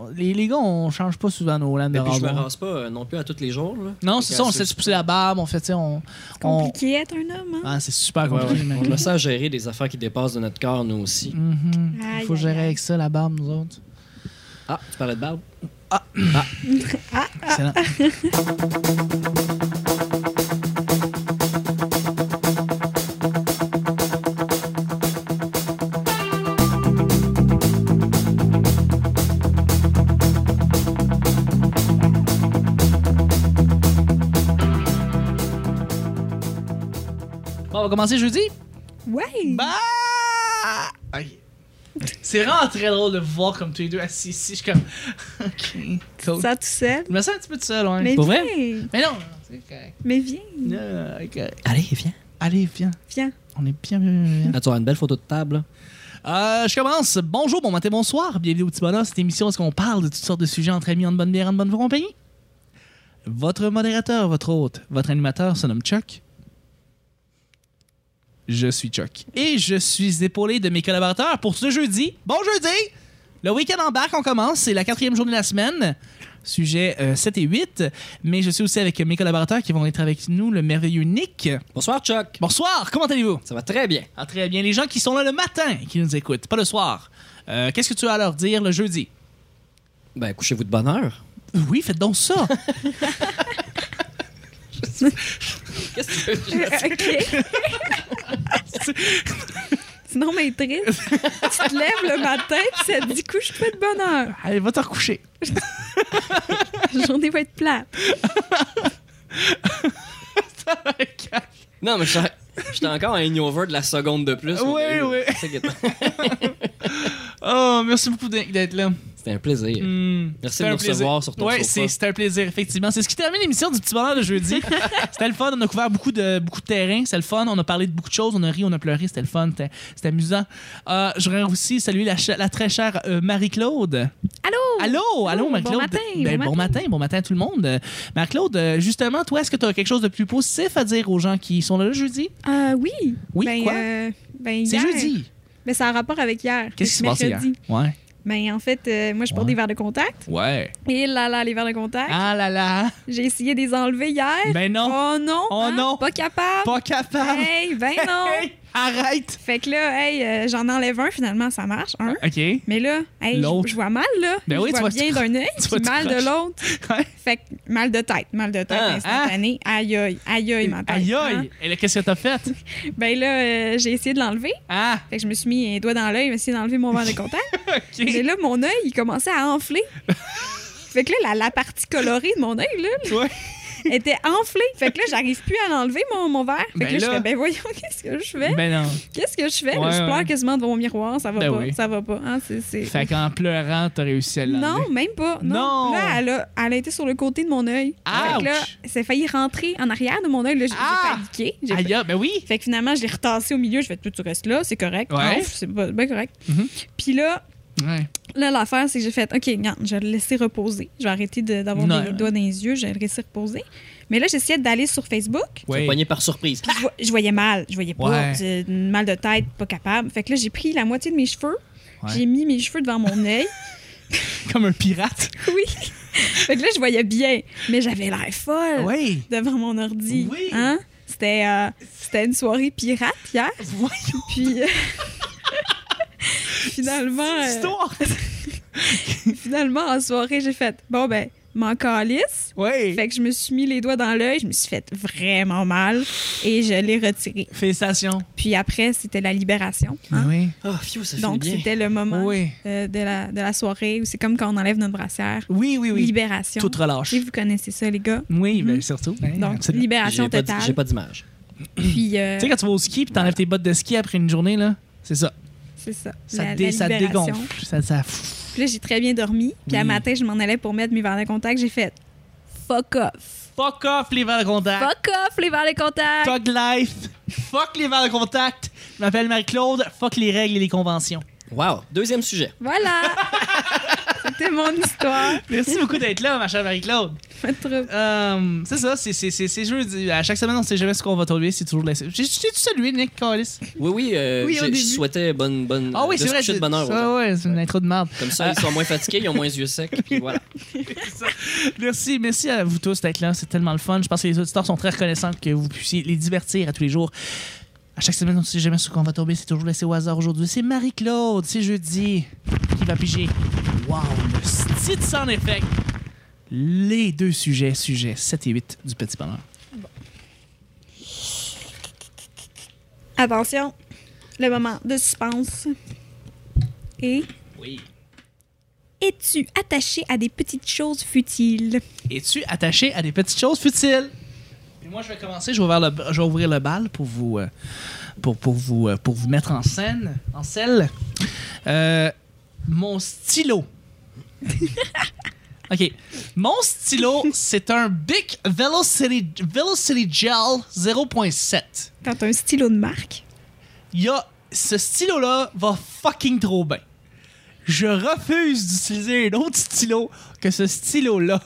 les gars, on change pas souvent nos lames de Puis je me rasoir. rase pas non plus à tous les jours. Là. Non, c'est ça, on se laisse pousser la barbe, on fait, tu sais, Compliqué être un homme, hein? Ah, c'est super Ouais, compliqué. ouais. mais- On a ça à gérer des affaires qui dépassent de notre corps, nous aussi. Mhm. Aïe, Faut aïe, gérer aïe. avec ça, la barbe, nous autres. Ah, tu parlais de barbe? Excellent. Bon, on va commencer jeudi? Ouais! Bah! Ok. C'est vraiment très drôle de vous voir comme tous les deux assis ici. Je suis comme. Ok, cool. Ça tout seul. Je me sens un petit peu tout seul, ouais. Mais Pour viens! vrai? Mais non, c'est correct. Mais viens! Ok. Allez, viens. Allez, viens. Viens! On est bien. Ah, tu as une belle photo de table. Là. Je commence. Bonjour, bon matin, bonsoir. Bienvenue au Petit Bonheur. Cette émission, est-ce qu'on parle de toutes sortes de sujets entre amis, en bonne bière, en bonne compagnie? Votre modérateur, votre hôte, votre animateur se nomme Chuck. Je suis Chuck. Et je suis épaulé de mes collaborateurs pour ce jeudi. Bon jeudi! Le week-end embarque, on commence. C'est la 4e journée de la semaine. Sujet 7 et 8. Mais je suis aussi avec mes collaborateurs qui vont être avec nous, le merveilleux Nick. Bonsoir, Chuck. Bonsoir, comment allez-vous? Ça va très bien. Ah, très bien. Les gens qui sont là le matin, qui nous écoutent, pas le soir. Qu'est-ce que tu as à leur dire le jeudi? Ben, couchez-vous de bonne heure. Oui, faites donc ça. Qu'est-ce que tu veux? OK. Sinon, mais triste. Tu te lèves le matin puis ça te dit couche-toi de bonne heure. Allez, va te recoucher. La journée va être plate. Non, mais j'étais encore un hangover de la seconde de plus. Oui, oui. C'est que- Oh, merci beaucoup d'être là. C'était un plaisir. Merci de nous recevoir sur ton Ouais, sofa. c'était un plaisir, effectivement. C'est ce qui termine l'émission du Petit Bonheur de jeudi. C'était le fun. On a couvert beaucoup de terrain. C'était le fun. On a parlé de beaucoup de choses. On a ri, on a pleuré. C'était le fun. C'était amusant. Je voudrais aussi saluer la très chère Marie-Claude. Allô, Marie-Claude. Bon matin, Bon matin à tout le monde. Marie-Claude, justement, toi, est-ce que tu as quelque chose de plus positif à dire aux gens qui sont là le jeudi? Oui. Oui, quoi? C'est hier. jeudi. Mais ça a un rapport avec hier. Qu'est-ce qui s'est passé hier? mercredi. Ouais. Ben, en fait, moi, je porte des verres de contact. Ouais. Et là, les verres de contact. Ah là là. J'ai essayé de les enlever hier. Ben non. Oh non. Oh non. Pas capable. Pas capable. Hey, ben non. Hey, arrête. Fait que là, hey, j'en enlève un, finalement, ça marche. Un. OK. Mais là, hey, L'autre. je vois mal, là. Ben oui, je tu vois vas bien te- d'un œil, tu vas puis te mal de croche. l'autre. Ouais. Fait que mal de tête instantané. Aïe, aïe, ma tête. Aïe, hein. aïe. Et là, qu'est-ce que t'as fait? Ben là, j'ai essayé de l'enlever. Ah, Fait que je me suis mis un doigt dans l'œil, j'ai essayé d'enlever mon verre de contact. OK. Mais là, mon œil, il commençait à enfler. Fait que là, la partie colorée de mon œil, là, Ouais. était enflée. Fait que là, j'arrive plus à l'enlever, mon verre. Fait Ben que là, je là- fais, ben voyons, qu'est-ce que je fais? Ben non. Qu'est-ce que je fais? Ouais, Je pleure ouais. quasiment devant mon miroir. Ça va Ben pas. oui. Ça va pas. Hein, c'est... Fait qu'en pleurant, t'as réussi à l'enlever. Non, même pas. Non. Là, elle a été sur le côté de mon œil. Fait que là, Ouch. ça a failli rentrer en arrière de mon œil. Là, j'ai Ah. paniqué. Aïe, ben oui. Fait que finalement, je l'ai retassé au milieu. Je fais, tu restes là, c'est correct. Ouais. Ouf, c'est bien correct. Mhm. Puis là, Ouais. l'affaire, c'est que j'ai fait, OK, regarde, je vais le laisser reposer. Je vais arrêter d'avoir Non. des doigts dans les yeux. Je vais le laisser reposer. Mais là, j'essayais d'aller sur Facebook. Tu as Ouais. pogné par surprise. Puis je voyais mal. Je voyais pas. Ouais. Mal de tête, pas capable. Fait que là, j'ai pris la moitié de mes cheveux. Ouais. J'ai mis mes cheveux devant mon œil. Comme un pirate. Oui. Fait que là, je voyais bien. Mais j'avais l'air folle Oui. devant mon ordi. Oui. Hein? C'était une soirée pirate hier. Voyons. Puis finalement, finalement, en soirée, j'ai fait, bon, ben, m'en calisse. Oui. Fait que je me suis mis les doigts dans l'œil. Je me suis fait vraiment mal. Et je l'ai retiré. Félicitations. Puis après, c'était la libération. Hein? Oui. Oh, fiou, ça fait Donc, bien. c'était le moment Oui. de la soirée où c'est comme quand on enlève notre brassière. Oui, oui, oui. Libération. Tout relâche. Si vous connaissez ça, les gars. Oui, ben surtout. Hein, Donc, absolument. libération J'ai pas totale. j'ai pas d'image. Puis, Tu sais, quand tu vas au ski puis t'enlèves tes bottes de ski après une journée, là, c'est ça. c'est ça. Ça, La ça libération. dégonfle. Ça... Puis là, j'ai très bien dormi. Puis à Oui. matin, je m'en allais pour mettre mes verres de contact. J'ai fait fuck off. Fuck off les verres de contact. Fuck off les verres de contact. Fuck life. Fuck les verres de contact. Je m'appelle Marie-Claude. Fuck les règles et les conventions. Wow. Deuxième sujet. Voilà. C'est C'était mon histoire. Merci beaucoup d'être là, ma chère Marie-Claude. Pas trop. C'est ça, c'est jeudi. À chaque semaine, on sait jamais ce qu'on va tomber. C'est toujours laissé. J'ai tout salué, Nick Callis. Oui, Oui, au je début. souhaitais bonne Ah oui, de c'est se vrai. coucher de bonne heure. Ah ouais, c'est une intro de merde. Comme ça, ils sont moins fatigués, ils ont moins les yeux secs, puis voilà. Merci à vous tous d'être là. C'est tellement le fun. Je pense que les auditeurs sont très reconnaissants que vous puissiez les divertir à tous les jours. À chaque semaine, on ne sait jamais sur quoi on va tomber. C'est toujours laissé au hasard aujourd'hui. C'est Marie-Claude, c'est jeudi, qui va piger. Wow, le style sans effet. Les deux sujets 7 et 8 du Petit Bonheur. Attention, le moment de suspense. Et Oui. es-tu attaché à des petites choses futiles? Es-tu attaché à des petites choses futiles? Et moi, je vais commencer. Je vais ouvrir le bal pour vous, pour vous mettre en scène, en selle. Mon stylo. OK. Mon stylo, c'est un Bic Velocity Gel 0.7. Quand t'as un stylo de marque? Ce stylo-là va fucking trop bien. Je refuse d'utiliser un autre stylo que ce stylo-là.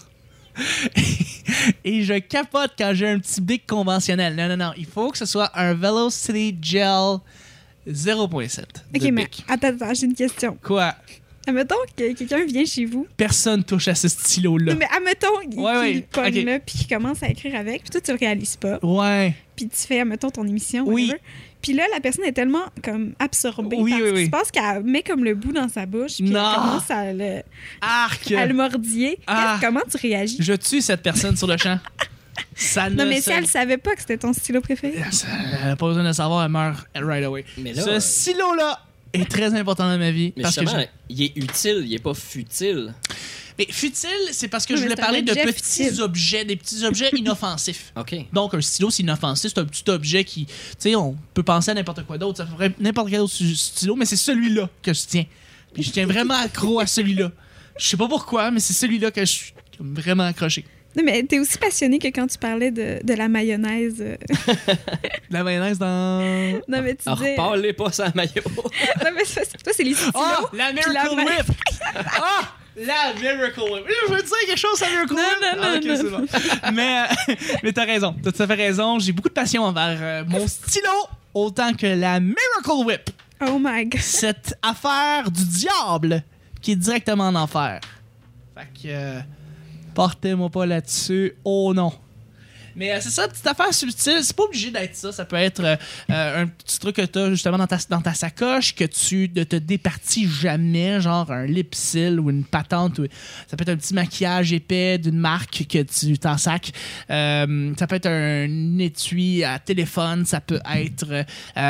Et je capote quand j'ai un petit Bic conventionnel. Non. Il faut que ce soit un Velocity Gel 0.7. Ok, de mais Bic. attends, j'ai une question. Quoi? Admettons que quelqu'un vient chez vous. Personne touche à ce stylo-là. Non, mais admettons qu'il pogne ok. là, puis qu'il commence à écrire avec, puis toi, tu le réalises pas. Ouais. Puis tu fais, admettons, ton émission. Oui. Whatever. Puis là, la personne est tellement comme absorbée Oui, par oui, ce qui oui. se passe qu'elle met comme le bout dans sa bouche, puis Non. elle commence à le mordiller. Ah. Comment tu réagis? Je tue cette personne sur le champ. Ça Non, mais se- si elle savait pas que c'était ton stylo préféré. Elle n'a pas besoin de savoir, elle meurt right away. Mais là, Ce stylo-là est très important dans ma vie. mais parce que justement, il est utile, il est pas futile. Mais futile, c'est parce que Oui, je mais voulais c'est un parler de objet petits futile. objets, des petits objets inoffensifs. OK. Donc, un stylo, c'est inoffensif. C'est un petit objet qui, tu sais, on peut penser à n'importe quoi d'autre. Ça ferait n'importe quel autre stylo, mais c'est celui-là que je tiens. Puis je tiens vraiment accro à celui-là. Je sais pas pourquoi, mais c'est celui-là que je suis comme vraiment accroché. Non, mais t'es aussi passionné que quand tu parlais de la mayonnaise. La mayonnaise dans... Non, mais tu Alors, disais. parlez pas sans maillot. Non, mais toi, c'est les stylos. Oh, la puis Miracle la Whip! Ah! La Miracle Whip! Je veux dire quelque chose à Miracle Non, Whip! non, Ah, ok, non, c'est bon. Mais t'as raison. T'as tout à fait raison. J'ai beaucoup de passion envers mon stylo autant que la Miracle Whip. Oh my god. Cette affaire du diable qui est directement en enfer. Fait que... portez-moi pas là-dessus. Oh non. Mais c'est ça, petite affaire subtile. C'est pas obligé d'être ça. Ça peut être un petit truc que t'as justement dans ta sacoche que tu ne te départis jamais, genre un lip-seal ou une patente. Ça peut être un petit maquillage épais d'une marque que tu t'en sacs. Ça peut être un étui à téléphone. Ça peut être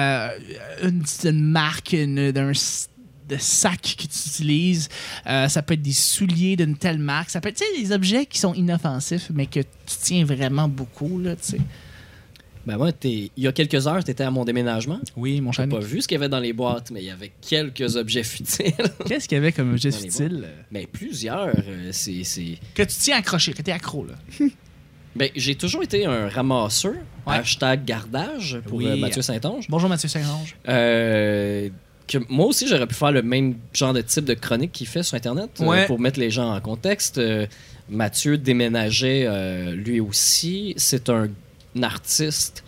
une marque d'un de sac que tu utilises. Ça peut être des souliers d'une telle marque. Ça peut être, tu sais, des objets qui sont inoffensifs, mais que tu tiens vraiment beaucoup, là, tu sais. Ben moi, il y a quelques heures, tu étais à mon déménagement. Oui, mon J'ai cher. pas vu ce qu'il y avait dans les boîtes, mais il y avait quelques objets futiles. Qu'est-ce qu'il y avait comme objet Dans les futile? Mais plusieurs, c'est... Que tu tiens accroché, que t'es accro, là. Ben, j'ai toujours été un ramasseur. Ouais. Hashtag gardage pour Oui. Mathieu Saint-Onge. Bonjour, Mathieu Saint-Onge. Que moi aussi, j'aurais pu faire le même genre de type de chronique qu'il fait sur Internet. Ouais. Pour mettre les gens en contexte. Mathieu déménageait lui aussi. C'est un artiste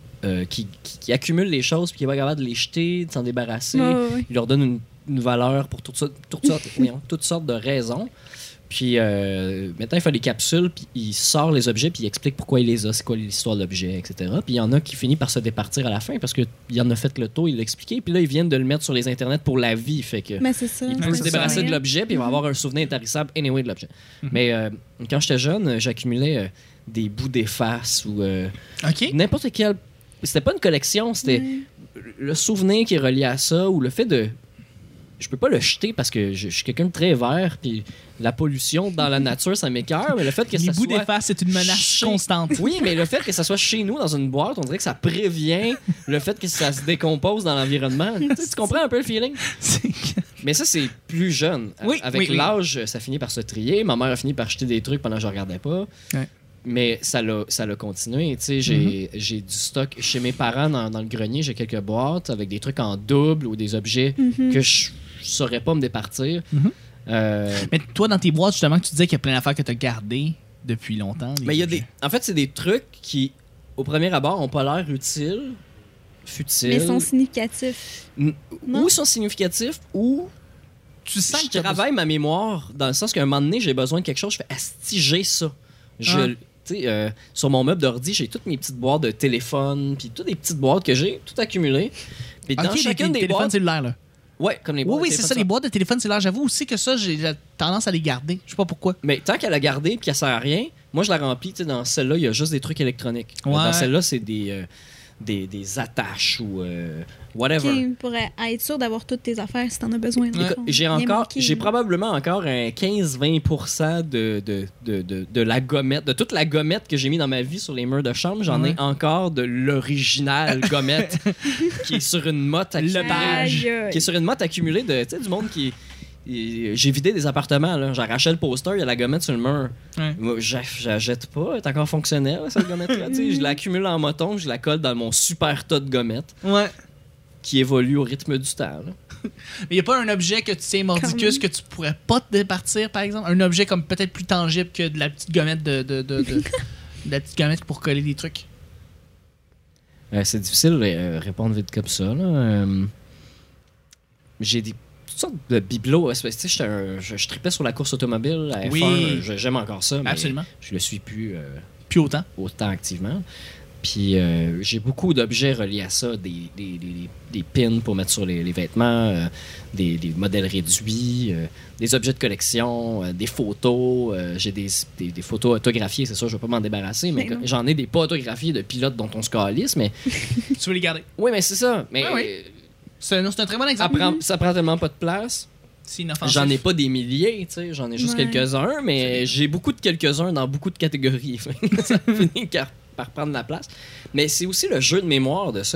qui accumule les choses puis qui est pas capable de les jeter, de s'en débarrasser. Ouais. Il leur donne une valeur pour toutes sortes de raisons. Puis maintenant, il fait des capsules, puis il sort les objets, puis il explique pourquoi il les a, c'est quoi l'histoire de l'objet, etc. Puis il y en a qui finissent par se départir à la fin parce qu'il en a fait le tour, il l'a expliqué. Puis là, ils viennent de le mettre sur les internets pour la vie. Fait que Mais c'est ça. il Ouais, peut c'est se débarrasser ça. de l'objet, puis il va avoir un souvenir intarissable anyway de l'objet. Mais quand j'étais jeune, j'accumulais des bouts d'efface ou OK. n'importe quel. C'était pas une collection, c'était le souvenir qui est relié à ça ou le fait de. Je peux pas le jeter parce que je suis quelqu'un de très vert, puis la pollution dans la nature, ça m'écoeure, mais le fait que Les ça bouts soit... d'efface, c'est une menace chez- constante. Oui, mais le fait que ça soit chez nous, dans une boîte, on dirait que ça prévient le fait que ça se décompose dans l'environnement. Tu sais, tu comprends un peu le feeling? C'est- Mais ça, c'est plus jeune. Oui, Avec oui, oui. l'âge, ça finit par se trier. Ma mère a fini par jeter des trucs pendant que je regardais pas. Ouais. Mais ça l'a continué. Tu sais, Mm-hmm. j'ai du stock chez mes parents dans le grenier. J'ai quelques boîtes avec des trucs en double ou des objets que je saurais pas me départir. Mhm. Mais toi, dans tes boîtes, justement, que tu disais qu'il y a plein d'affaires que tu as gardées depuis longtemps. Mais il y a des. En fait, c'est des trucs qui, au premier abord, n'ont pas l'air utiles, futiles. Mais sont significatifs. Non? Ou sont significatifs, ou Tu sens que je travaille ma mémoire dans le sens qu'à un moment donné, j'ai besoin de quelque chose, je fais astiger ça. Tu sais, sur mon meuble d'ordi, j'ai toutes mes petites boîtes de téléphone, puis toutes des petites boîtes que j'ai tout accumulées. Puis dans chacune des téléphones boîtes. cellulaires, là. Ouais, comme les Oui, boîtes. oui, de c'est téléphone ça, les boîtes de téléphone cellulaire. J'avoue aussi que ça, j'ai tendance à les garder. Je sais pas pourquoi. Mais tant qu'elle a gardé et qu'elle sert à rien, moi je la remplis. Tu sais, dans celle-là, il y a juste des trucs électroniques. Ouais. Dans celle-là, c'est des attaches ou whatever. Ok, pour être sûr d'avoir toutes tes affaires si t'en as besoin. dans le Écoute, fond. j'ai Rien encore, manqué, j'ai là. probablement encore un 15-20% de la gommette, de toute la gommette que j'ai mis dans ma vie sur les murs de chambre. J'en ai encore de l'original gommette qui est sur une motte accumulée. Aïe, aïe. Qui est sur une motte accumulée de, tu sais, du monde qui. J'ai vidé des appartements, là. J'arrachais le poster, il y a la gommette sur le mur. Ouais. Moi, je la jette pas, elle est encore fonctionnelle, cette gommette-là. Tu sais, je l'accumule en moton, je la colle dans mon super tas de gommettes Ouais. qui évolue au rythme du temps. Là. Mais il n'y a pas un objet que tu tiens mordicus que tu pourrais pas te départir, par exemple? Un objet comme peut-être plus tangible que de la petite gommette de la petite gommette pour coller des trucs. C'est difficile de répondre vite comme ça. Là. J'ai toutes sortes de bibelots. Tu sais, je tripais sur la course automobile à F1. Oui. J'aime encore ça, mais Absolument. je le suis plus Plus autant. autant activement. Puis j'ai beaucoup d'objets reliés à ça, des pins pour mettre sur les vêtements, des modèles réduits, des objets de collection, des photos. J'ai des photos autographiées, c'est sûr, je ne vais pas m'en débarrasser, mais Mais non. j'en ai des pas autographiées de pilotes dont on se calisse, mais Tu veux les garder. oui, mais c'est ça. Mais Ouais, C'est un très bon ça, exemple. ça prend tellement pas de place. C'est inoffensif. J'en ai pas des milliers, tu sais, j'en ai juste Ouais. quelques-uns, mais j'ai beaucoup de quelques-uns dans beaucoup de catégories. Ça finit par prendre la place. Mais c'est aussi le jeu de mémoire de ça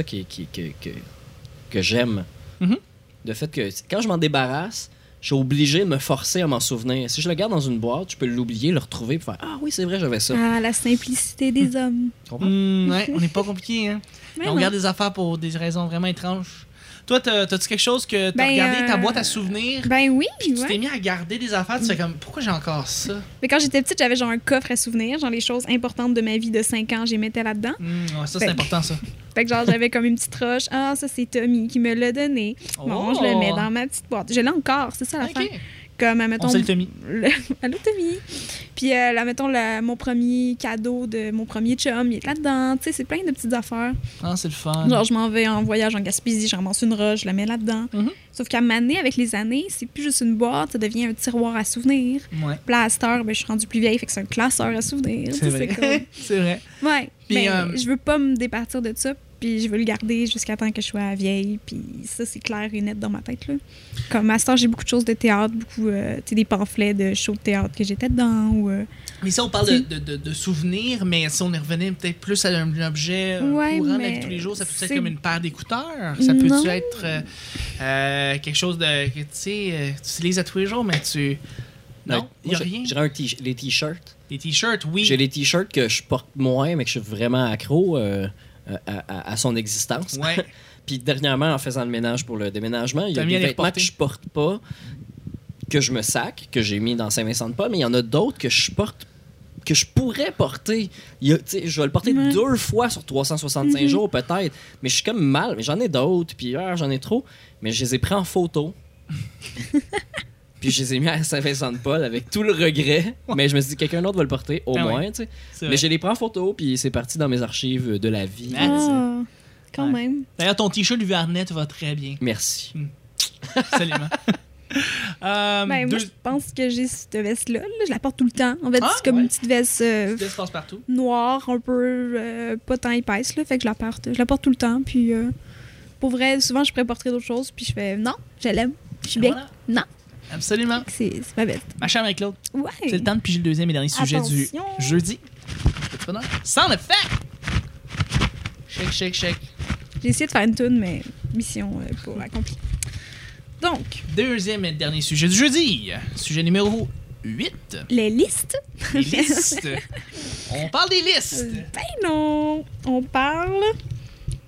que j'aime. Mhm. Le fait que quand je m'en débarrasse, je suis obligé de me forcer à m'en souvenir. Si je le garde dans une boîte, je peux l'oublier, le retrouver et faire Ah oui, c'est vrai, j'avais ça. Ah, la simplicité des hommes. Tu comprends? Ouais, on n'est pas compliqué, hein. Mais On non. garde des affaires pour des raisons vraiment étranges. Toi, t'as-tu quelque chose que t'as Ben, regardé ta boîte à souvenirs? Ben oui, Tu ouais. t'es mis à garder des affaires, tu fais comme pourquoi j'ai encore ça? Mais quand j'étais petite, j'avais genre un coffre à souvenirs, genre les choses importantes de ma vie de 5 ans, j'y mettais là-dedans. Ouais, ça c'est Ben, important ça. Fait que genre j'avais comme une petite roche. Ah, ça c'est Tommy qui me l'a donné. Bon, je le mets dans ma petite boîte. Je l'ai encore, c'est ça la fin. Ok. Comme, On admettons, salue Tommy. Allô, Tommy. Puis, là, mettons, mon premier cadeau de mon premier chum, il est là-dedans. Tu sais, c'est plein de petites affaires. Ah, c'est le fun. Genre, je m'en vais en voyage en Gaspésie, je ramasse une roche, je la mets là-dedans. Mhm. Sauf qu'à m'amener avec les années, c'est plus juste une boîte, ça devient un tiroir à souvenirs. Ouais. Puis là, à cette heure, ben, je suis rendue plus vieille, fait que c'est un classeur à souvenirs. C'est Tu sais, vrai. comme- C'est vrai. Ouais. Puis, Mais je veux pas me départir de ça, puis je veux le garder jusqu'à temps que je sois vieille, puis ça, c'est clair et net dans ma tête, là. Comme à cette heure, j'ai beaucoup de choses de théâtre, beaucoup, tu sais, des pamphlets de shows de théâtre que j'étais dedans, ou... Mais ça, on parle de souvenirs, mais si on y revenait peut-être plus à un objet Ouais, courant de la mais vie de tous les jours, ça peut être c'est- comme une paire d'écouteurs. Ça peut Non. être quelque chose de que tu sais, tu utilises à tous les jours, mais tu. Non, il n'y a Moi, rien. J'ai les t-shirts. Des t-shirts, oui. J'ai les t-shirts que je porte moins, mais que je suis vraiment accro à son existence. Ouais. Puis dernièrement, en faisant le ménage pour le déménagement, il y a T'as mis des à les vêtements reporter. que je porte pas, que je me sac, que j'ai mis dans Saint-Vincent-de-Paul, mais il y en a d'autres que je porte, que je pourrais porter. Tu sais, je vais le porter Ouais. 2 fois sur 365 jours peut-être, mais je suis comme mal. Mais j'en ai d'autres, puis j'en ai trop, mais je les ai pris en photo. Puis je les ai mis à Saint-Vincent-de-Paul avec tout le regret, mais je me suis dit quelqu'un d'autre va le porter au Ah moins, ouais. tu sais. C'est Mais vrai. je les prends en photo, puis c'est parti dans mes archives de la vie. Ah, Ah, quand Ouais. même. D'ailleurs, ton t-shirt du Arnett va très bien. Merci. Absolument. Ben, moi, deux... je pense que j'ai cette veste-là. Là. Je la porte tout le temps. En fait, Ah, c'est comme ouais. une petite veste Ça se passe partout. noire, un peu pas tant épaisse. Là, fait que je la porte tout le temps. Puis, pour vrai, souvent, je pourrais porter d'autres choses. Puis, je fais non, je l'aime. Je suis bien. Voilà. Non, Absolument. c'est ma veste. Ma chère Marie-Claude, Ouais. c'est le temps de piger le deuxième et dernier sujet du Attention. jeudi. Petit bonheur. Sans le fait! Shake, shake, shake. J'ai essayé de faire une toune, mais mission pas accomplie. Donc, Deuxième et dernier sujet du jeudi. Sujet numéro 8. les listes. Les listes. On parle des listes. Ben non, on parle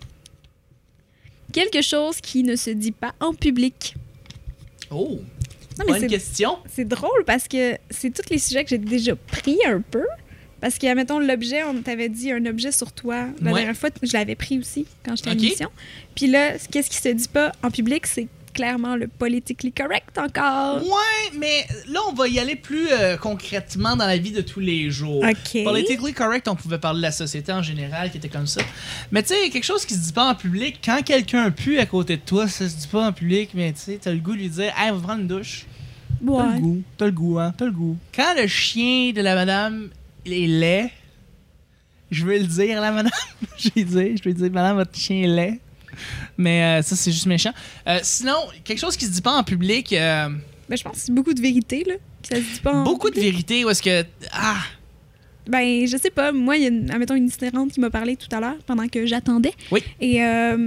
quelque chose qui ne se dit pas en public. Oh. Non, mais Bonne question. c'est drôle parce que c'est tous les sujets que j'ai déjà pris un peu. Parce que, mettons, l'objet, on t'avait dit un objet sur toi. La Ouais. dernière fois, je l'avais pris aussi quand j'étais à Ok. l'émission. Puis là, qu'est-ce qui se dit pas en public, c'est clairement le politically correct encore. Ouais, mais là, on va y aller plus concrètement dans la vie de tous les jours. OK. Politically correct, on pouvait parler de la société en général qui était comme ça. Mais tu sais, quelque chose qui se dit pas en public, quand quelqu'un pue à côté de toi, ça se dit pas en public, mais tu sais, t'as le goût de lui dire, hey, va prendre une douche. T'as Ouais. le goût, t'as le goût, hein, t'as le goût. Quand le chien de la madame est laid, je veux le dire, la madame. je vais dire, madame, votre chien est laid. Mais ça, c'est juste méchant. Sinon, quelque chose qui se dit pas en public, Ben, je pense que c'est beaucoup de vérité, là. Que ça se dit pas en beaucoup de public. vérité, où est-ce que. Ah! Ben, je sais pas. Moi, il y a, admettons, une itinérante qui m'a parlé tout à l'heure pendant que j'attendais. Oui. Et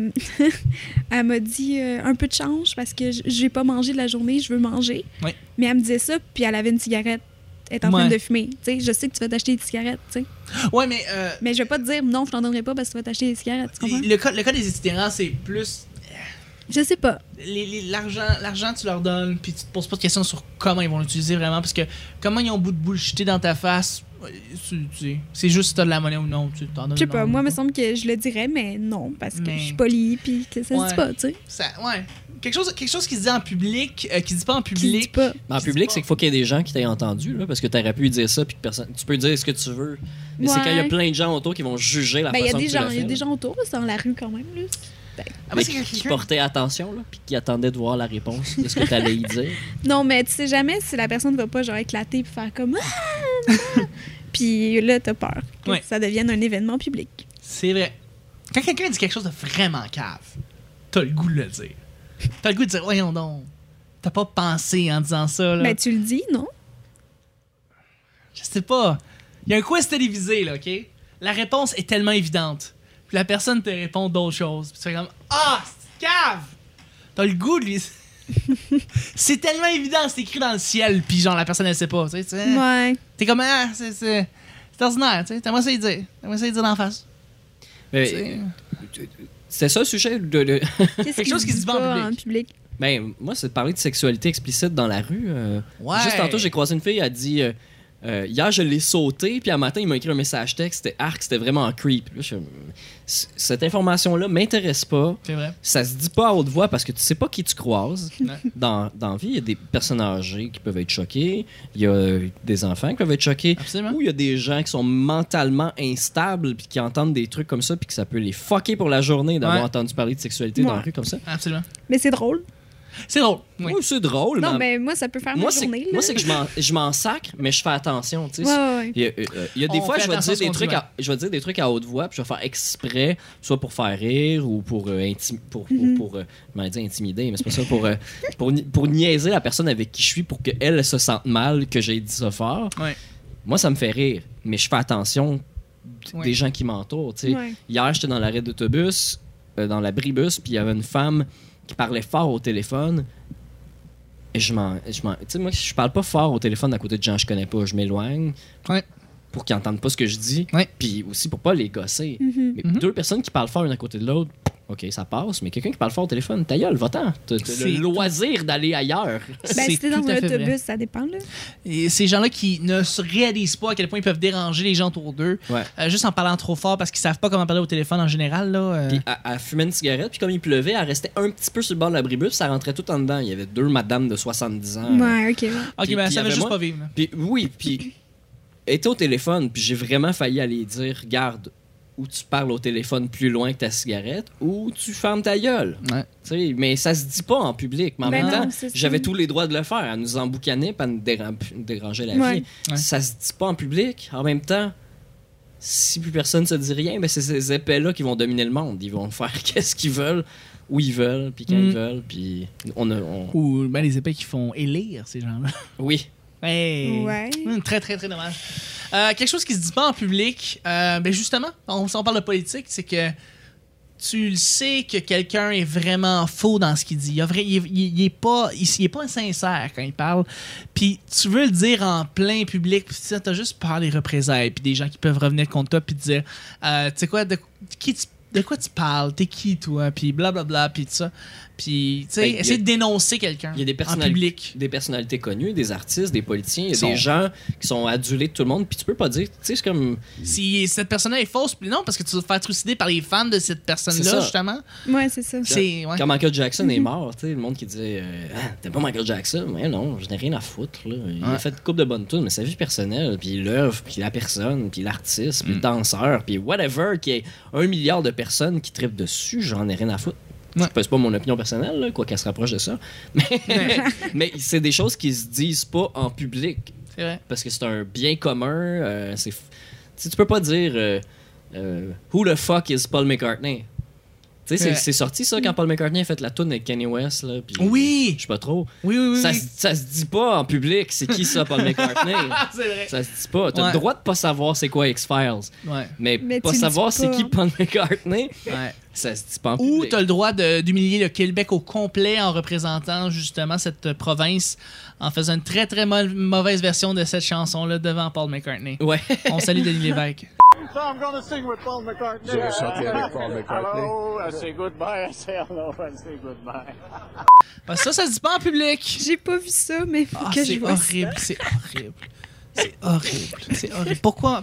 elle m'a dit un peu de change parce que j'ai pas mangé de la journée, je veux manger. Oui. Mais elle me disait ça, puis elle avait une cigarette. Elle est en train Ouais. de fumer. Tu sais, je sais que tu vas t'acheter des cigarettes, tu sais. Ouais, mais. Mais je vais pas te dire non, je t'en donnerai pas parce que tu vas t'acheter des cigarettes, tu comprends? Le cas des itinérants, c'est plus. Je sais pas. L'argent, tu leur donnes, puis tu te poses pas de questions sur comment ils vont l'utiliser vraiment, parce que comment ils ont bout de bullshiter dans ta face, c'est juste si t'as de la monnaie ou non, tu t'en donnes. Je sais pas. non, Moi, il me pas. semble que je le dirais, mais non, parce que Mais- je suis polie, puis que ça se Ouais. dit pas, tu sais. Ouais. Quelque chose qui se dit en public, qui se dit pas en Qui se dit public. pas. Mais en Je public, dis c'est pas. qu'il faut qu'il y ait des gens qui t'aient entendu, là, parce que t'aurais pu dire ça, puis que personne. Tu peux dire ce que tu veux. Mais c'est Ouais. quand il y a plein de gens autour qui vont juger la Ben, il y façon a des que tu l'as gens, il y a fait, des là. gens autour, là, c'est dans la rue quand même, là. Ah, Mais c'est qui quelqu'un- portaient attention, là, puis qui attendaient de voir la réponse de ce que t'allais y dire. Non, mais tu sais jamais si la personne va pas genre éclater puis faire comme ah! Puis là t'as peur que Ouais. ça devienne un événement public. C'est vrai. Quand quelqu'un dit quelque chose de vraiment cave, t'as le goût de le dire. T'as le goût de dire, voyons donc. T'as pas pensé en disant ça, là. Ben tu le dis, non? Je sais pas. Il y a un quiz télévisé, là, OK? La réponse est tellement évidente. Puis la personne te répond d'autres choses. Puis tu fais comme, ah, c'est cave! T'as le goût de lui. C'est tellement évident, c'est écrit dans le ciel, puis genre la personne elle sait pas. Tu sais, Ouais. t'es comme, ah, c'est ordinaire, tu sais. T'aimerais ça y dire. T'aimerais ça y dire d'en face. Mais, Tu sais. c'est ça le sujet de. Qu'est-ce Quelque chose qui se dit pas en public? Ben, moi, c'est de parler de sexualité explicite dans la rue. Ouais. Juste tantôt, j'ai croisé une fille, elle a dit hier, je l'ai sauté, puis un matin, il m'a écrit un message texte, c'était arc, c'était vraiment creep. Là, cette information-là m'intéresse pas. C'est vrai. Ça se dit pas à haute voix parce que tu sais pas qui tu croises. Ouais. Dans la vie, il y a des personnes âgées qui peuvent être choquées, il y a des enfants qui peuvent être choqués, Absolument. ou il y a des gens qui sont mentalement instables puis qui entendent des trucs comme ça puis que ça peut les fucker pour la journée d'avoir Ouais. entendu parler de sexualité dans la Ouais. rue comme ça. Absolument. Mais c'est drôle. C'est drôle. Oui. Oui, c'est drôle. Non, mais mais moi ça peut faire moi, ma c'est journée. moi, c'est que je m'en sacre, mais je fais attention. Tu sais. Ouais, ouais, ouais. Il y a des On fois, fait je vais attention dire à ce qu'on dit, je vais dire des trucs à haute voix, puis je vais faire exprès, soit pour faire rire ou pour comment dire, intimider, mais c'est pas ça, pour niaiser la personne avec qui je suis, pour qu'elle se sente mal que j'ai dit ça fort. Ouais. Moi, ça me fait rire, mais je fais attention Ouais. des gens qui m'entourent. Tu sais. Ouais. Hier, j'étais dans l'arrêt d'autobus, dans l'abribus, puis il y avait une femme qui parlait fort au téléphone. Et tu sais, moi, je parle pas fort au téléphone à côté de gens que je connais pas. Je m'éloigne Ouais. pour qu'ils entendent pas ce que je dis. Ouais. Puis aussi pour pas les gosser. Mhm. Mais Mhm. deux personnes qui parlent fort une à côté de l'autre, OK, ça passe. Mais quelqu'un qui parle fort au téléphone, ta gueule, va-t'en. T'as C'est le loisir d'aller ailleurs. Ben, C'est si t'es dans tout à un fait vrai. autobus, ça dépend, là. Et ces gens-là qui ne se réalisent pas à quel point ils peuvent déranger les gens autour d'eux, Ouais. juste en parlant trop fort parce qu'ils savent pas comment parler au téléphone en général. Là, Puis elle fumait une cigarette, puis comme il pleuvait, elle restait un petit peu sur le bord de l'abribus, ça rentrait tout en dedans. Il y avait deux madames de 70 ans. Ouais, ok. Ouais. ok, puis- mais puis ça veut avait juste moi- pas vivre. là. Puis oui, puis elle était au téléphone, puis j'ai vraiment failli aller dire, regarde, ou tu parles au téléphone plus loin que ta cigarette, ou tu fermes ta gueule. Ouais. Tu sais, mais ça se dit pas en public. Mais en Ben même non, temps, c'est ça. j'avais tous les droits de le faire. À nous emboucaner, pas nous déranger la Ouais. vie. Ouais. Ça se dit pas en public. En même temps, si plus personne se dit rien, ben c'est ces épais-là qui vont dominer le monde. Ils vont faire qu'est-ce qu'ils veulent, où ils veulent, puis quand ils veulent. Puis Ou ben, les épées qui font élire ces gens-là. Oui. Hey. Ouais. Très, très, très dommage. Quelque chose qui se dit pas en public, ben justement, on parle de politique, c'est que tu le sais que quelqu'un est vraiment faux dans ce qu'il dit. Il est pas sincère quand il parle. Puis tu veux le dire en plein public, puis tu as juste peur des représailles, puis des gens qui peuvent revenir contre toi, puis te dire, tu sais quoi, de quoi tu parles, t'es qui toi, puis blablabla, puis tout ça. Puis, tu sais, Ben, il y a- essayer de dénoncer quelqu'un Il y a en public. des personnalités connues, des artistes, des politiciens, il y a Sont- des gens qui sont adulés de tout le monde, puis tu peux pas dire, tu sais, c'est comme... Si cette personne-là est fausse, puis non, parce que tu vas te faire trucider par les fans de cette C'est personne-là, ça. justement. Ouais, c'est ça. C'est. Ouais. Quand Michael Jackson est mort, tu sais, le monde qui disait ah, t'es pas Michael Jackson, mais non, je n'ai rien à foutre. Là. Il a fait une couple de bonnes tunes, mais sa vie personnelle, puis l'œuvre, puis la personne, puis l'artiste, puis le danseur, puis whatever, qui est 1 milliard de personnes qui trippent dessus, j'en ai rien à foutre. Ouais. C'est pas mon opinion personnelle, là, quoi qu'elle se rapproche de ça. Mais c'est des choses qui se disent pas en public. C'est vrai. Parce que c'est un bien commun. Tu sais, tu peux pas dire Who the fuck is Paul McCartney? Tu sais, Ouais. c'est sorti ça quand Paul McCartney a fait la tune avec Kanye West. Là, puis, Oui! je sais pas trop. Oui, oui, oui. Ça, oui. ça se dit pas en public, c'est qui ça, Paul McCartney? C'est vrai. Ça se dit pas. T'as Ouais. le droit de pas savoir c'est quoi X-Files. Ouais. Mais Mais pas tu le savoir dis c'est pas. qui Paul McCartney, Ouais. ça se dit pas en Ou public. t'as le droit d'humilier le Québec au complet en représentant justement cette province en faisant une très très mauvaise version de cette chanson-là devant Paul McCartney. Ouais. On salue Denis Lévesque. So I'm going to sing with Paul McCartney. Vous allez chanter avec Paul McCartney. Hello, I say goodbye, I say hello, I say goodbye. Parce que ça se dit pas en public. J'ai pas vu ça, mais faut Ah, que je c'est vois horrible, c'est horrible. C'est horrible. C'est horrible. Pourquoi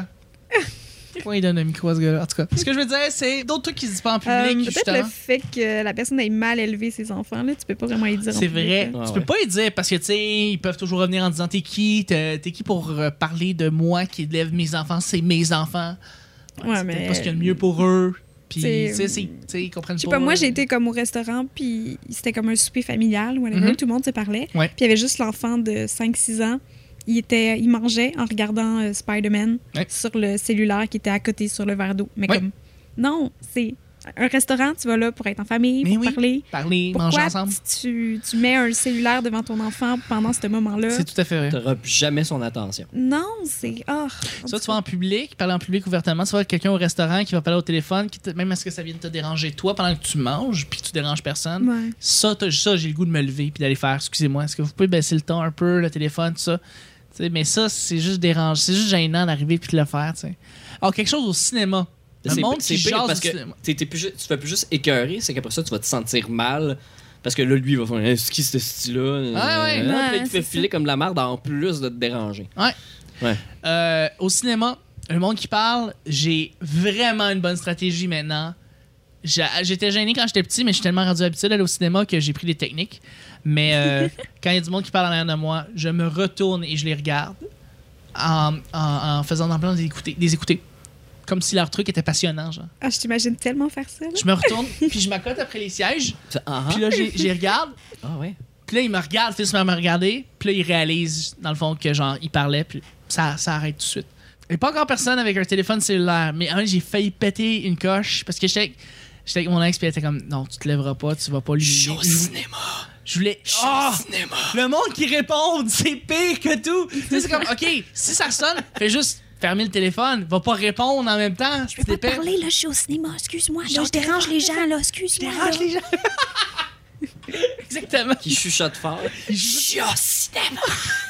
il donne un micro à ce gars-là? En tout cas, ce que je veux dire, c'est d'autres trucs qui se disent pas en ça. public, Peut-être justement. le fait que la personne ait mal élevé ses enfants, là, tu peux pas vraiment y dire. en C'est public, vrai. là. Ah Tu ouais. peux pas y dire parce que, tu sais, ils peuvent toujours revenir en disant t'es qui? T'es qui pour parler de moi qui élève mes enfants? C'est mes enfants. Ouais, c'est mais- peut-être pas ce qu'il y a de mieux pour eux. Puis, C'est- tu sais, ils comprennent Je sais pas. pas, moi j'ai été comme au restaurant, puis c'était comme un souper familial, whatever, Mhm. tout le monde se parlait. Ouais. Puis il y avait juste l'enfant de 5-6 ans. Il mangeait en regardant Spider-Man Ouais. sur le cellulaire qui était à côté sur le verre d'eau. Mais Ouais. comme, non, c'est un restaurant, tu vas là pour être en famille, Mais pour oui. parler. Parler, manger Pourquoi ensemble. tu mets un cellulaire devant ton enfant pendant ce moment-là? C'est tout à fait vrai. T'auras jamais son attention. Non, c'est... Oh, Ça, tu vas en public, parler en public ouvertement. Tu vas quelqu'un au restaurant qui va parler au téléphone, même est-ce que ça vient de te déranger toi pendant que tu manges, puis que tu déranges personne. Ouais. Ça, j'ai le goût de me lever puis d'aller faire. Excusez-moi, est-ce que vous pouvez baisser le ton un peu, le téléphone, tout ça? Tu sais, mais ça, c'est juste dérangeant. C'est juste gênant d'arriver puis de le faire. Tu sais. Alors, quelque chose au cinéma. Le C'est- monde c'est qui pire jase parce au que cinéma. tu fais plus juste écœurer, c'est qu'après ça, tu vas te sentir mal. Parce que là, lui, il va faire c'est qui ce style-là? ouais. Puis là, il Ouais, te fait c'est filer comme de la merde en plus de te déranger. Ouais. Ouais. Au cinéma, le monde qui parle, j'ai vraiment une bonne stratégie maintenant. J'étais gêné quand j'étais petit, mais je suis tellement rendu habitué d'aller au cinéma que j'ai pris des techniques. Mais quand il y a du monde qui parle en arrière de moi, je me retourne et je les regarde en faisant semblant de les écouter. Comme si leur truc était passionnant, genre. Ah, je t'imagine tellement faire ça. là. Je me retourne, puis je m'accote après les sièges, Ah, puis là, j'y regarde, ah ouais. puis là, il me regarde, Fils me regarder, puis là, il réalise, dans le fond, que genre, il parlait, puis ça arrête tout de suite. Il n'y a pas encore personne avec un téléphone cellulaire, mais j'ai failli péter une coche, parce que j'étais avec mon ex, puis elle était comme, non, tu te lèveras pas, tu vas pas lui. cinéma. Je voulais. Cinéma. Le monde qui répond, c'est pire que tout. Tu sais, c'est comme, OK, si ça sonne, fais juste fermer le téléphone, va pas répondre en même temps. Je peux pas te parler, là, je suis au cinéma, excuse-moi. Là, je dérange les gens, là, excuse-moi. Dérange là. les gens. Exactement. Qui chuchote fort. Je suis au cinéma.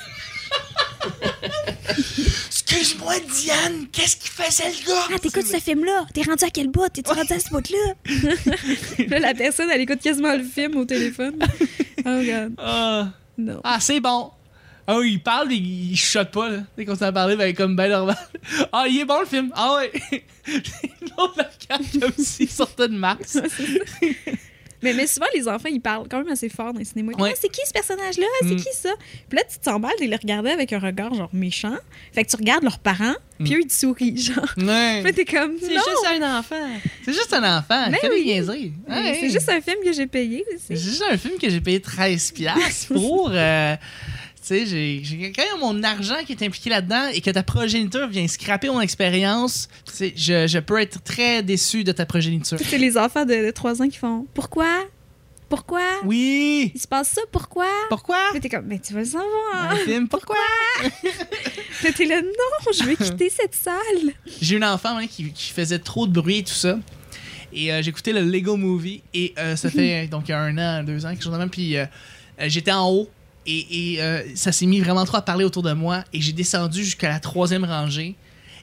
Excuse-moi, Diane, qu'est-ce qu'il faisait le gars? Ah, t'écoutes ce film-là. T'es rendu à quel bout? T'es-tu rendu à ce bout-là? Là, la personne, elle écoute quasiment le film au téléphone. Oh, God. Non. Ah, c'est bon. Ah oui, il parle, mais il chuchote pas, là. Dès qu'on s'en parlait, ben, comme ben normal. Ah, il est bon, le film. Ah ouais. L'autre la regarde comme s'il sortait de Mars. Mais souvent, les enfants, ils parlent quand même assez fort dans les cinémas. Ouais. Ah, c'est qui ce personnage-là? C'est qui ça? Puis là, tu t'emballes de les regarder avec un regard genre méchant. Fait que tu regardes leurs parents, puis eux, ils te sourient, genre. Ouais. Puis là, t'es comme, C'est non! juste un enfant. C'est juste un enfant. Ben Fais des oui. niaiseries. Ouais. C'est juste un film que j'ai payé. C'est juste un film que j'ai payé 13$ pour. Tu sais, j'ai quand même mon argent qui est impliqué là-dedans et que ta progéniture vient scraper mon expérience. Tu sais, je peux être très déçu de ta progéniture. C'est les enfants de 3 ans qui font, pourquoi? Pourquoi? Oui! Il se passe ça, pourquoi? Pourquoi? Puis t'es comme, mais tu vas le savoir. Un film, pourquoi? Puis t'es là, non, je veux quitter cette salle. J'ai une enfant qui faisait trop de bruit et tout ça. Et j'ai écouté le Lego Movie et ça fait donc il y a 1 an, 2 ans, quelque chose de même. Puis j'étais en haut et ça s'est mis vraiment trop à parler autour de moi et j'ai descendu jusqu'à la 3e rangée.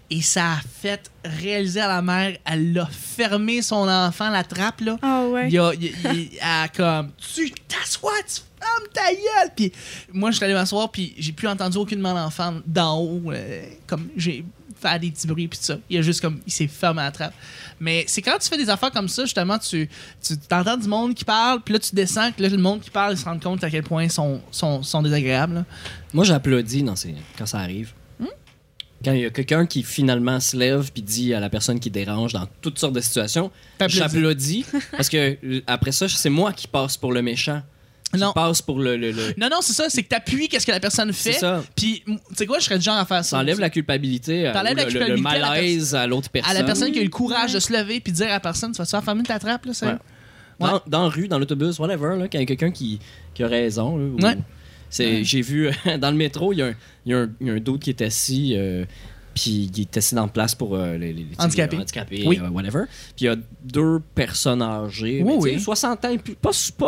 Et ça a fait réaliser à la mère, elle a fermé son enfant, la trappe, là. Ah ouais. Elle a comme, tu t'assois, tu fermes ta gueule. Puis moi, je suis allé m'asseoir, puis j'ai plus entendu aucunement l'enfant d'en haut, comme j'ai fait des petits bruits, puis tout ça. Il s'est fermé la trappe. Mais c'est quand tu fais des affaires comme ça, justement, tu t'entends du monde qui parle, puis là, tu descends, que là, le monde qui parle, il se rend compte à quel point ils sont désagréables, là. Moi, j'applaudis quand ça arrive. Quand il y a quelqu'un qui finalement se lève puis dit à la personne qui dérange dans toutes sortes de situations, j'applaudis parce que après ça, c'est moi qui passe pour le méchant. Qui passe pour le... Non, c'est ça, c'est que t'appuies qu'est-ce que la personne fait. C'est ça. Puis, tu sais quoi, je serais du genre à faire ça. T'enlèves la culpabilité, le malaise à l'autre personne. À la personne qui a eu le courage de se lever puis de dire à la personne, tu vas te faire fermer ta trappe, là, c'est... Ouais. Dans la rue, dans l'autobus, whatever, là, quand il y a quelqu'un qui a raison. Là, j'ai vu dans le métro, il y a un dude qui est assis, puis il est assis dans la place pour les handicapés, whatever. Puis il y a 2 personnes âgées, 60 ans et plus,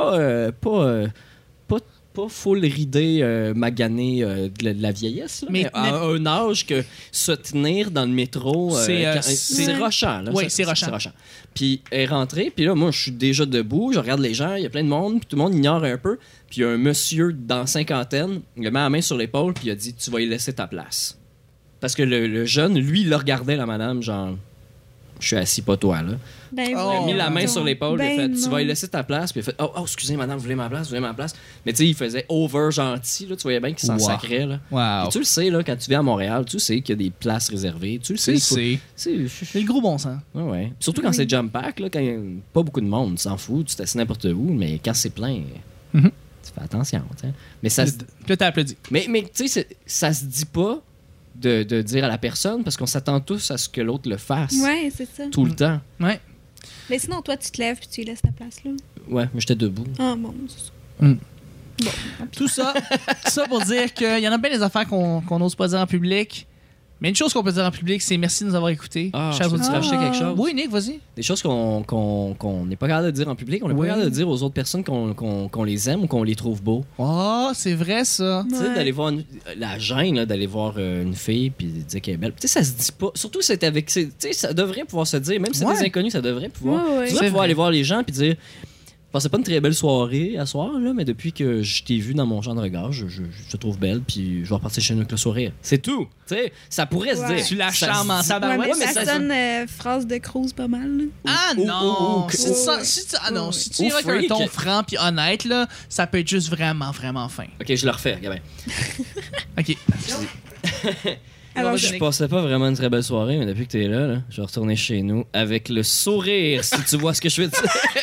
pas full ridé, magané de la vieillesse, là, mais à un âge que se tenir dans le métro, c'est rochant. Là, oui, c'est rochant. Puis elle est rentrée, puis là, moi, je suis déjà debout, je regarde les gens, il y a plein de monde, puis tout le monde ignore un peu. Puis il y a un monsieur dans cinquantaine, il a mis la main sur l'épaule, puis il a dit « Tu vas y laisser ta place. » Parce que le jeune, lui, il le regardait, la madame, genre « Je suis assis, pas toi, là. » Il a mis la main sur l'épaule, il a fait « Tu vas y laisser ta place. » Puis il a fait « Oh, excusez, madame, vous voulez ma place? Mais tu sais, il faisait over gentil, là, tu voyais bien qu'il s'en sacrait, là. Wow. Et tu le sais, là, quand tu viens à Montréal, tu sais qu'il y a des places réservées. Tu le sais. C'est le gros bon sens. Ouais. Surtout quand c'est jump pack, là, quand il n'y a pas beaucoup de monde, tu s'en fous, tu t'assis n'importe où, mais quand c'est plein... Tu fais attention, tu sais. Mais ça Puis là, t'as applaudi. Mais tu sais, ça se dit pas de dire à la personne parce qu'on s'attend tous à ce que l'autre le fasse. Ouais, c'est ça. Tout le temps. Ouais. Mais sinon, toi, tu te lèves puis tu lui laisses ta place, là. Ouais, mais j'étais debout. Ah, bon, c'est ça. Bon, tout ça pour dire qu'il y en a bien des affaires qu'on n'ose pas dire en public. Mais une chose qu'on peut dire en public, c'est merci de nous avoir écoutés. Je peux te rajouter quelque chose? Oui, Nick, vas-y. Des choses qu'on n'est pas capable de dire en public, on n'est pas capable de dire aux autres personnes qu'on les aime ou qu'on les trouve beaux. Oh, c'est vrai, ça. Tu sais, d'aller voir la gêne, là, d'aller voir une fille puis de dire qu'elle est belle. Tu sais, ça se dit pas. Surtout, c'est avec. Tu sais, ça devrait pouvoir se dire. Même si c'est des inconnus, ça devrait pouvoir. Tu devrais pouvoir aller voir les gens puis dire. Bon, c'est pas une très belle soirée à soir, là, mais depuis que je t'ai vu dans mon champ de regard, je te trouve belle, puis je vais repartir chez nous avec le sourire. C'est tout. Tu sais, ça pourrait se dire. Tu la charmes en tabarouette. Ouais, mais ça sonne phrase de Cruz pas mal. Là. Ah non! Si tu y vas avec un ton franc puis honnête, là, ça peut être juste vraiment, vraiment fin. Ok, je le refais, gamin. Ok. Alors, je passais pas vraiment une très belle soirée, mais depuis que t'es là, je vais retourner chez nous avec le sourire, si tu vois ce que je veux dire.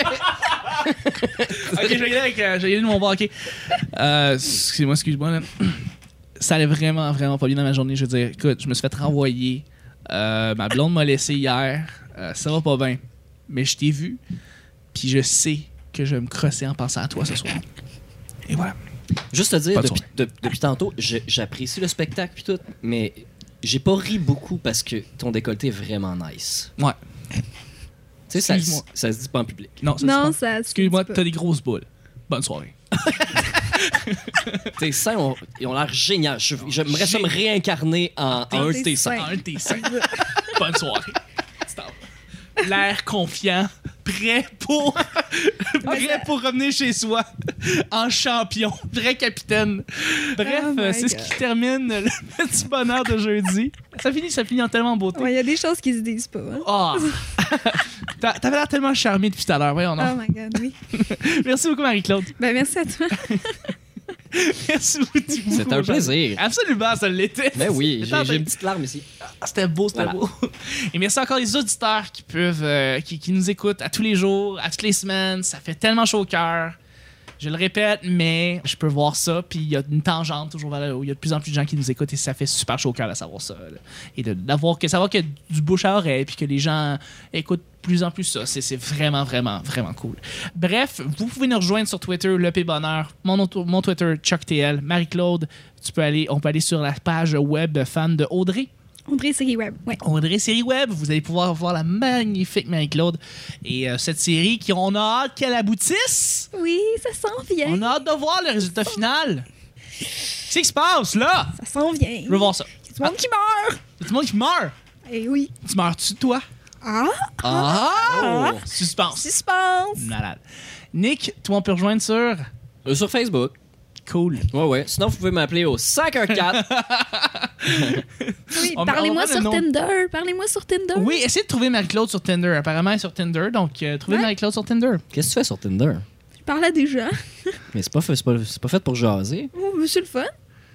Ok, je vais y aller de mon bar, ok. Excuse-moi. Là. Ça allait vraiment, vraiment pas bien dans ma journée. Je veux dire, écoute, je me suis fait renvoyer. Ma blonde m'a laissé hier. Ça va pas bien. Mais je t'ai vu. Puis je sais que je vais me crosser en pensant à toi ce soir. Et voilà. Juste te dire, depuis tantôt, j'apprécie le spectacle puis tout, mais j'ai pas ri beaucoup parce que ton décolleté est vraiment nice. Ouais. Tu sais, ça se dit pas en public. Non, ça excuse-moi, t'as des grosses boules. Bonne soirée. Tes seins ils ont l'air génial. J'aimerais ça me réincarner en un de tes seins. Un de tes seins. Bonne soirée. Stop. L'air confiant, prêt pour revenir chez soi en champion, vrai capitaine. Bref, c'est ce qui termine le petit bonheur de jeudi. Ça finit en tellement beauté. Ouais, il y a des choses qui se disent pas. Hein? Oh. T'avais l'air tellement charmé depuis tout à l'heure. Voyons, non. Oh my God, oui. Merci beaucoup, Marie-Claude. Ben, merci à toi. Merci beaucoup. C'était un plaisir. Absolument, ça l'était. Ben oui, j'ai une petite larme ici. C'était beau, beau. Et merci encore les auditeurs qui peuvent, qui nous écoutent à tous les jours, à toutes les semaines. Ça fait tellement chaud au cœur. Je le répète, mais je peux voir ça. Puis il y a une tangente toujours vers là où il y a de plus en plus de gens qui nous écoutent et ça fait super chaud au cœur de savoir ça. Là. Et savoir qu'il y a du bouche à oreille puis que les gens écoutent de plus en plus ça. C'est vraiment, vraiment, vraiment cool. Bref, vous pouvez nous rejoindre sur Twitter, Le P Bonheur, mon Twitter, ChuckTL, Marie-Claude. On peut aller sur la page web fan de Audrey. Audrey Série Web, ouais. Audrey Série Web, vous allez pouvoir voir la magnifique Marie-Claude et cette série on a hâte qu'elle aboutisse. Oui, ça s'en vient. On a hâte de voir le résultat final. Qu'est-ce qui se passe là? Ça s'en vient. Je veux voir ça. Il y a du monde qui meurt. Il y a du monde qui meurt. Et oui. Tu meurs-tu, toi? Ah! Ah! Suspense. Suspense! Malade. Nick, toi, on peut rejoindre sur... Sur Facebook. Cool. Ouais. Sinon, vous pouvez m'appeler au 514. Oui, On parlez-moi va le sur nom. Tinder. Parlez-moi sur Tinder. Oui, essayez de trouver Marie-Claude sur Tinder. Apparemment, elle est sur Tinder, donc trouvez Ouais. Marie-Claude sur Tinder. Qu'est-ce que tu fais sur Tinder? Je parlais déjà. Mais c'est pas fait pour jaser. Oh, mais c'est le fun.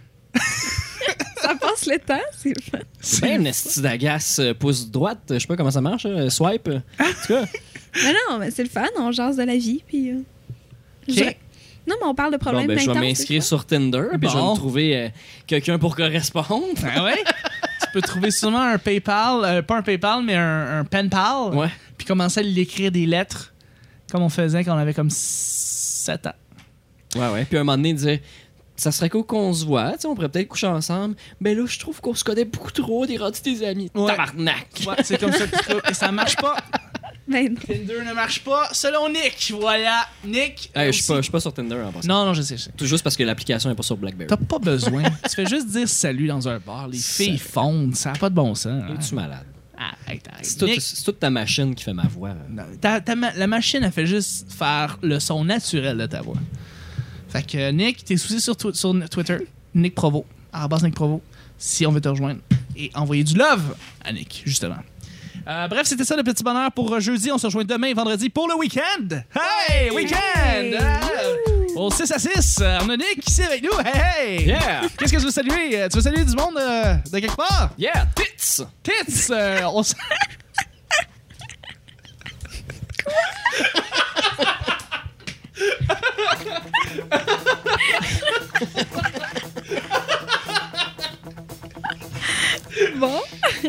Ça passe le temps, c'est le fun. C'est bien une esti d'agace pouce droite. Je sais pas comment ça marche. Swipe. En tout cas. Non, mais c'est le fun. On jase de la vie, puis... OK. Non, mais on parle de Bon, problèmes ben, je vais d'intense, m'inscrire c'est sur Tinder. Puis je vais Bon. me trouver quelqu'un pour correspondre. Ah ouais? Tu peux trouver sûrement un PayPal, pas un PayPal, mais un pen pal. Ouais. Puis commencer à lui écrire des lettres, comme on faisait quand on avait comme 7 ans. Ouais. Puis à un moment donné, il disait ça serait cool qu'on se voit. Tu sais, on pourrait peut-être coucher ensemble. Ben là, je trouve qu'on se connaît beaucoup trop. On est rendus des amis. Ouais. Tabarnak. Ouais, c'est comme ça que tu trouves. Et ça marche pas. Ben non. Tinder ne marche pas, selon Nick. Voilà. Nick. Hey, je aussi. suis pas sur Tinder en passant. Non, je sais. Tout juste parce que l'application n'est pas sur BlackBerry. T'as pas besoin. Tu fais juste dire salut dans un bar. Les filles fondent. Ça n'a pas de bon sens. hein. Es-tu malade? Arrête. C'est toute ta machine qui fait ma voix. Non, la machine, elle fait juste faire le son naturel de ta voix. Fait que Nick, t'es souci sur Twitter. Nick Provo. @Nick Provo. Si on veut te rejoindre. Et envoyer du love à Nick, justement. Bref, c'était ça le petit bonheur pour jeudi. On se rejoint demain, vendredi, pour le week-end. Hey, week-end! Au 6 à 6, on a Nick ici avec nous. Hey! Yeah! Qu'est-ce que tu veux saluer? Tu veux saluer du monde de quelque part? Yeah! Tits! Tits! On s- Bon.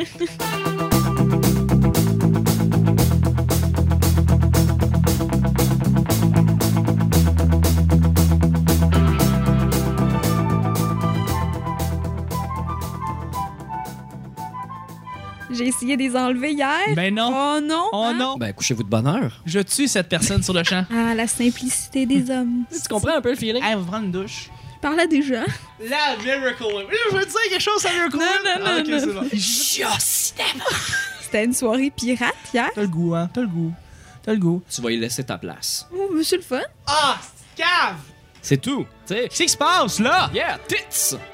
J'ai essayé de les enlever hier. Ben non. Oh non. Oh hein? non! Ben, couchez-vous de bonne heure. Je tue cette personne sur le champ. Ah, la simplicité des hommes. Tu comprends un peu le feeling? Hey, on va prendre une douche. Je parlais déjà. La Miracle Whip. Je veux dire quelque chose à Miracle Whip. Non, Ok, non. c'est bon. C'était une soirée pirate hier. T'as le goût, hein? T'as le goût. T'as le goût. Tu vas y laisser ta place. Oh, mais c'est le fun. Ah, c'est cave! C'est tout. Tu sais. Qu'est-ce qui se passe, là? Yeah! Tits!